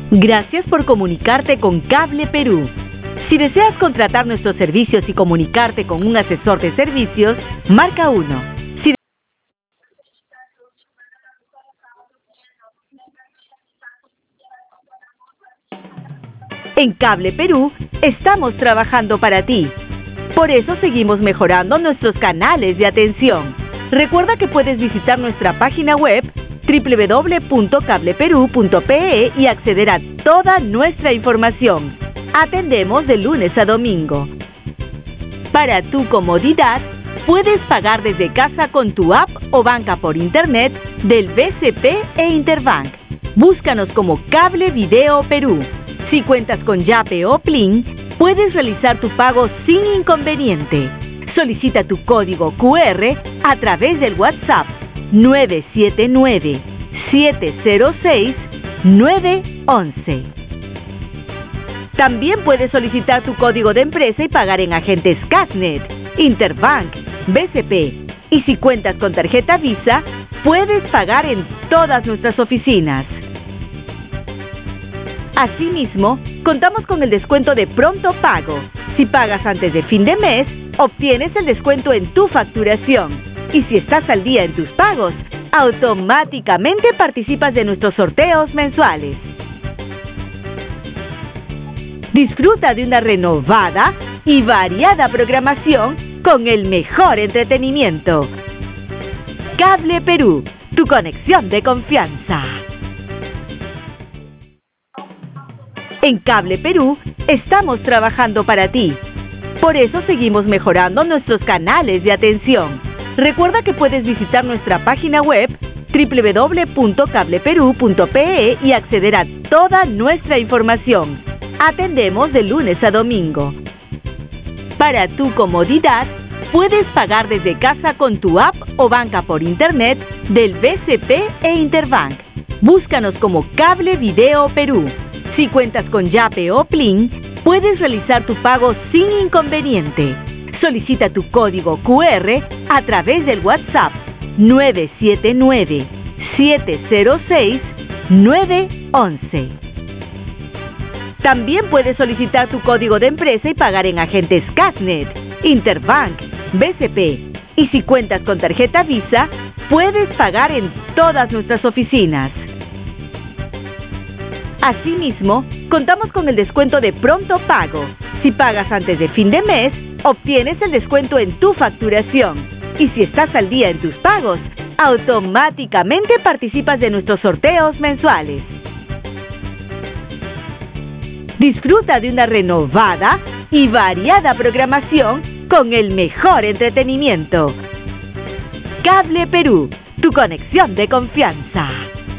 Gracias por comunicarte con Cable Perú. Si deseas contratar nuestros servicios y comunicarte con un asesor de servicios, marca 1. En Cable Perú estamos trabajando para ti. Por eso seguimos mejorando nuestros canales de atención. Recuerda que puedes visitar nuestra página web www.cableperú.pe y acceder a toda nuestra información. Atendemos de lunes a domingo. Para tu comodidad, puedes pagar desde casa con tu app o banca por internet del BCP e Interbank. Búscanos como Cable Video Perú. Si cuentas con Yape o Plin, puedes realizar tu pago sin inconveniente. Solicita tu código QR a través del WhatsApp 979-706-911. También puedes solicitar tu código de empresa y pagar en agentes Casnet, Interbank, BCP. Y si cuentas con tarjeta Visa, puedes pagar en todas nuestras oficinas. Asimismo, contamos con el descuento de pronto pago. Si pagas antes de fin de mes, obtienes el descuento en tu facturación. Y si estás al día en tus pagos, automáticamente participas de nuestros sorteos mensuales. Disfruta de una renovada y variada programación con el mejor entretenimiento. Cable Perú, tu conexión de confianza. En Cable Perú estamos trabajando para ti. Por eso seguimos mejorando nuestros canales de atención. Recuerda que puedes visitar nuestra página web www.cableperú.pe y acceder a toda nuestra información. Atendemos de lunes a domingo. Para tu comodidad, puedes pagar desde casa con tu app o banca por internet del BCP e Interbank. Búscanos como Cable Video Perú. Si cuentas con Yape o Plin, puedes realizar tu pago sin inconveniente. Solicita tu código QR a través del WhatsApp 979-706-911. También puedes solicitar tu código de empresa y pagar en agentes Casnet, Interbank, BCP. Y si cuentas con tarjeta Visa, puedes pagar en todas nuestras oficinas. Asimismo, contamos con el descuento de pronto pago. Si pagas antes de fin de mes, obtienes el descuento en tu facturación. Y si estás al día en tus pagos, automáticamente participas de nuestros sorteos mensuales. Disfruta de una renovada y variada programación con el mejor entretenimiento. Cable Perú, tu conexión de confianza.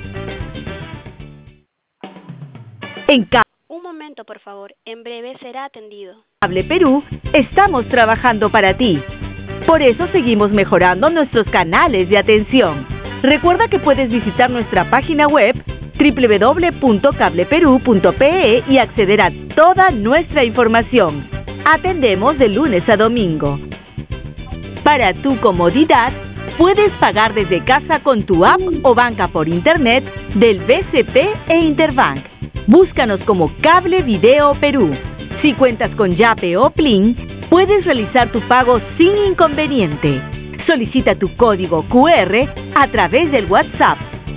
Un momento, por favor. En breve será atendido. Cable Perú estamos trabajando para ti. Por eso seguimos mejorando nuestros canales de atención. Recuerda que puedes visitar nuestra página web www.cableperú.pe y acceder a toda nuestra información. Atendemos de lunes a domingo. Para tu comodidad, puedes pagar desde casa con tu app o banca por internet del BCP e Interbank. Búscanos como Cable Video Perú. Si cuentas con Yape o Plin, puedes realizar tu pago sin inconveniente. Solicita tu código QR a través del WhatsApp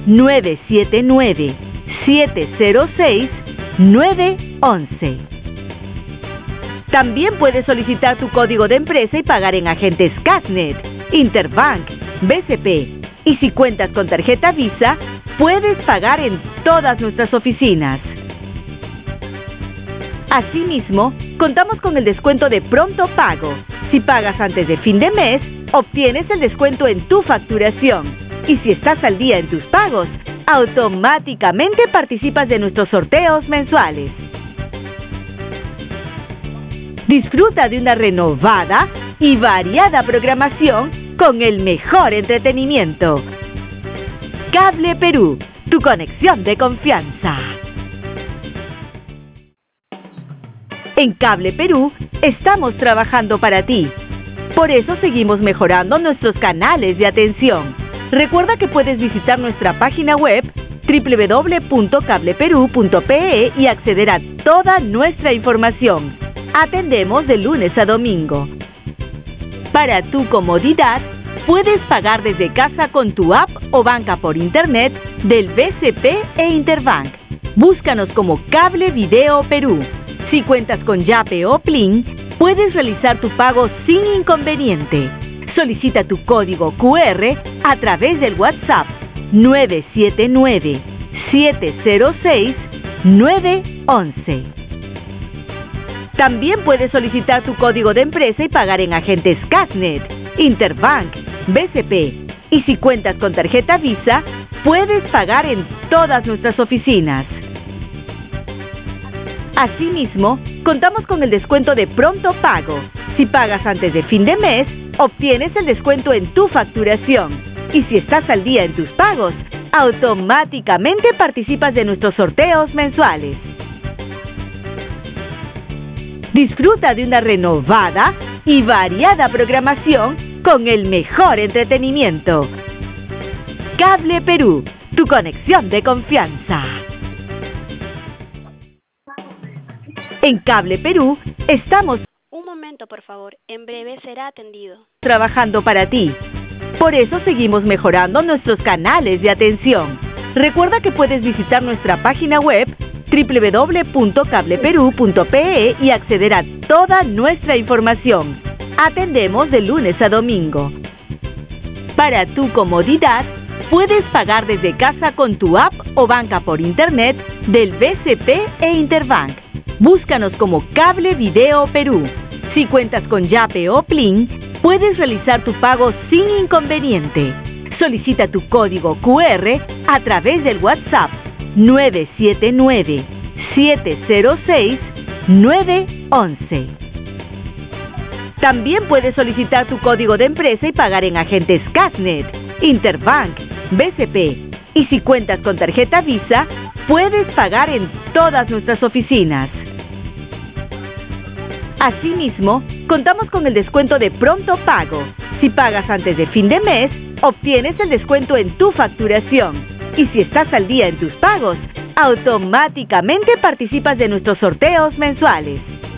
979-706-911. También puedes solicitar tu código de empresa y pagar en agentes Casnet, Interbank, BCP. Y si cuentas con tarjeta Visa, puedes pagar en todas nuestras oficinas. Asimismo, contamos con el descuento de pronto pago. Si pagas antes de fin de mes, obtienes el descuento en tu facturación. Y si estás al día en tus pagos, automáticamente participas de nuestros sorteos mensuales. Disfruta de una renovada y variada programación con el mejor entretenimiento. Cable Perú, tu conexión de confianza. En Cable Perú estamos trabajando para ti. Por eso seguimos mejorando nuestros canales de atención. Recuerda que puedes visitar nuestra página web www.cableperú.pe y acceder a toda nuestra información. Atendemos de lunes a domingo. Para tu comodidad, puedes pagar desde casa con tu app o banca por internet del BCP e Interbank. Búscanos como Cable Video Perú. Si cuentas con Yape o Plin, puedes realizar tu pago sin inconveniente. Solicita tu código QR a través del WhatsApp 979-706-911. También puedes solicitar tu código de empresa y pagar en agentes Casnet, Interbank, BCP. Y si cuentas con tarjeta Visa, puedes pagar en todas nuestras oficinas. Asimismo, contamos con el descuento de pronto pago. Si pagas antes de fin de mes, obtienes el descuento en tu facturación. Y si estás al día en tus pagos, automáticamente participas de nuestros sorteos mensuales. Disfruta de una renovada y variada programación con el mejor entretenimiento. Cable Perú, tu conexión de confianza. En Cable Perú estamos Un momento, por favor. En breve será atendido. trabajando para ti. Por eso seguimos mejorando nuestros canales de atención. Recuerda que puedes visitar nuestra página web www.cableperú.pe y acceder a toda nuestra información. Atendemos de lunes a domingo. Para tu comodidad, puedes pagar desde casa con tu app o banca por internet del BCP e Interbank. Búscanos como Cable Video Perú. Si cuentas con Yape o Plin, puedes realizar tu pago sin inconveniente. Solicita tu código QR a través del WhatsApp 979-706-911. También puedes solicitar tu código de empresa y pagar en agentes Casnet, Interbank, BCP. Y si cuentas con tarjeta Visa, puedes pagar en todas nuestras oficinas. Asimismo, contamos con el descuento de pronto pago. Si pagas antes de fin de mes, obtienes el descuento en tu facturación. Y si estás al día en tus pagos, automáticamente participas de nuestros sorteos mensuales.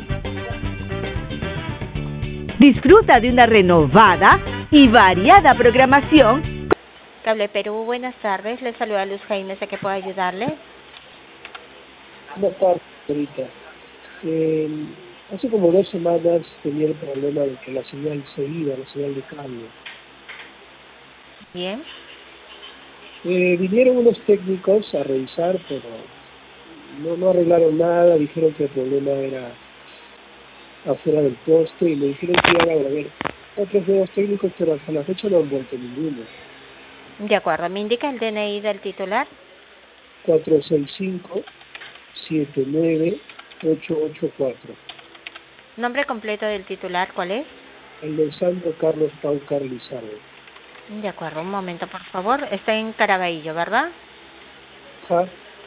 Disfruta de una renovada y variada programación. Cable Perú, buenas tardes. Le saluda Luz Jaime, ¿sé que puedo ayudarle? Buenas tardes, señorita. Hace como 2 semanas tenía el problema de que la señal se iba, la señal de cable. Bien. Vinieron unos técnicos a revisar, pero no arreglaron nada, dijeron que el problema era afuera del poste y me dijeron que iban a ver otros nuevos técnicos, pero hasta la fecha no han vuelto ninguno. De acuerdo, ¿me indica el DNI del titular? 465-79884. ¿Nombre completo del titular cuál es? El de Sandro Carlos Paucar Lizardo. De acuerdo, un momento, por favor. Está en Caraballo, ¿verdad? Ja.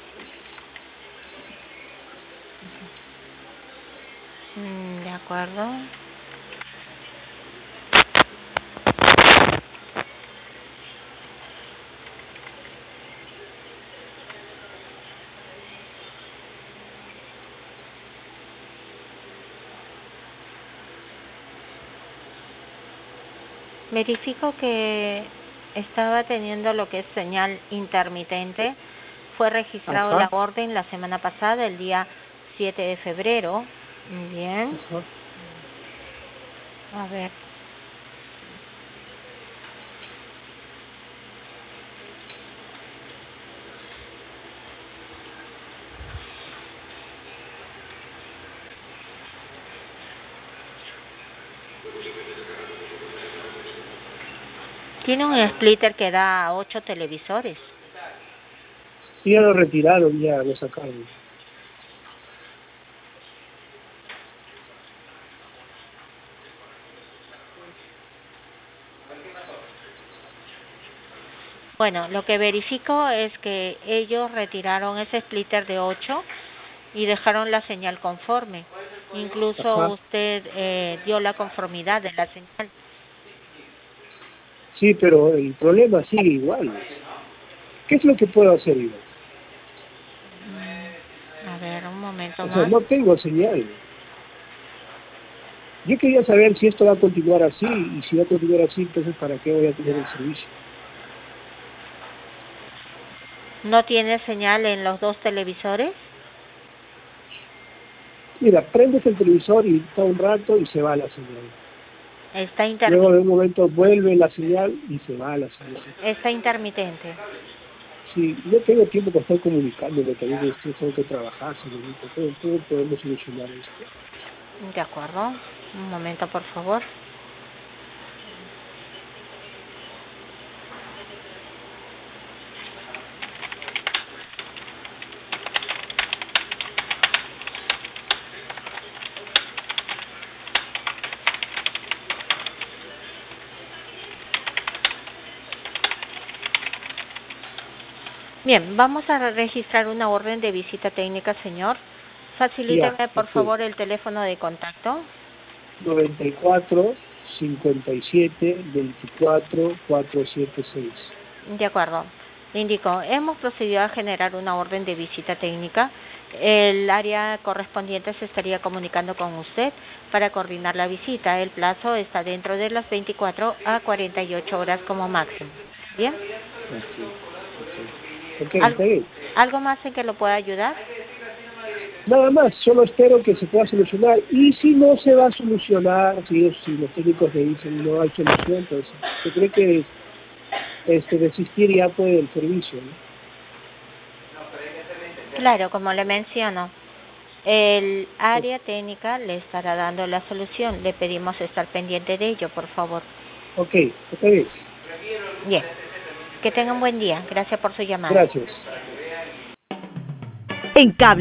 De acuerdo. Verifico que estaba teniendo lo que es señal intermitente. Fue registrado Ajá. la orden la semana pasada, el día 7 de febrero. Bien. Ajá. A ver. Tiene un splitter que da a 8 televisores. Sí, ya lo retiraron, ya lo sacaron. Bueno, lo que verifico es que ellos retiraron ese splitter de 8 y dejaron la señal conforme. Incluso Ajá. usted dio la conformidad de la señal. Sí, pero el problema sigue igual. ¿Qué es lo que puedo hacer yo? ¿Otro O sea, más? no tengo señal. Yo quería saber si esto va a continuar así, y si va a continuar así, entonces ¿para qué voy a tener el servicio? ¿No tiene señal en los dos televisores? Mira, prendes el televisor y está un rato y se va la señal. Está Luego de un momento vuelve la señal y se va la señal. Está intermitente. Sí, no tengo tiempo para estar comunicándome, también estoy, tengo que trabajar, señorita. ¿Cómo podemos solucionar esto? De acuerdo. Un momento, por favor. Bien, vamos a registrar una orden de visita técnica, señor. Facilíteme, Ya, por ok. favor, el teléfono de contacto. 94 57 24 476. De acuerdo. Le indico, hemos procedido a generar una orden de visita técnica. El área correspondiente se estaría comunicando con usted para coordinar la visita. El plazo está dentro de las 24 a 48 horas como máximo. ¿Bien? Ok, está bien. ¿Algo más en que lo pueda ayudar? Nada más, solo espero que se pueda solucionar. Y si no se va a solucionar, si los técnicos me dicen no hay solución, pues se cree que desistir ya pues del servicio, ¿no? Claro, como le menciono, el área técnica le estará dando la solución. Le pedimos estar pendiente de ello, por favor. Ok, está bien. Bien. Que tenga un buen día. Gracias por su llamada. Gracias. En Cable